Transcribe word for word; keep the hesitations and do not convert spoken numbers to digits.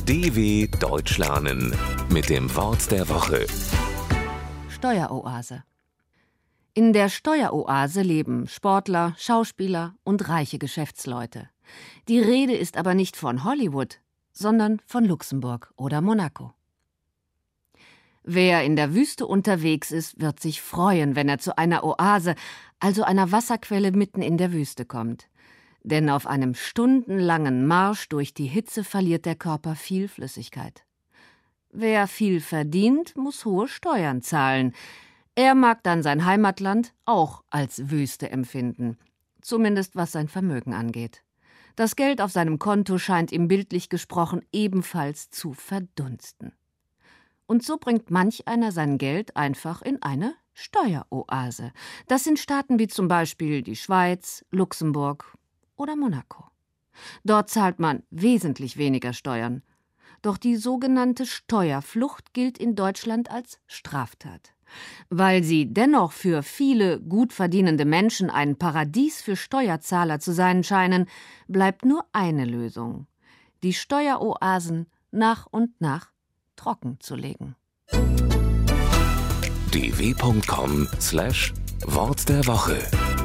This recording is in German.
D W Deutsch lernen mit dem Wort der Woche. Steueroase. In der Steueroase leben Sportler, Schauspieler und reiche Geschäftsleute. Die Rede ist aber nicht von Hollywood, sondern von Luxemburg oder Monaco. Wer in der Wüste unterwegs ist, wird sich freuen, wenn er zu einer Oase, also einer Wasserquelle mitten in der Wüste kommt. Denn auf einem stundenlangen Marsch durch die Hitze verliert der Körper viel Flüssigkeit. Wer viel verdient, muss hohe Steuern zahlen. Er mag dann sein Heimatland auch als Wüste empfinden, zumindest was sein Vermögen angeht. Das Geld auf seinem Konto scheint ihm bildlich gesprochen ebenfalls zu verdunsten. Und so bringt manch einer sein Geld einfach in eine Steueroase. Das sind Staaten wie zum Beispiel die Schweiz, Luxemburg oder Monaco. Dort zahlt man wesentlich weniger Steuern. Doch die sogenannte Steuerflucht gilt in Deutschland als Straftat. Weil sie dennoch für viele gut verdienende Menschen ein Paradies für Steuerzahler zu sein scheinen, bleibt nur eine Lösung: die Steueroasen nach und nach trocken zu legen. d w punkt com slash Wort der Woche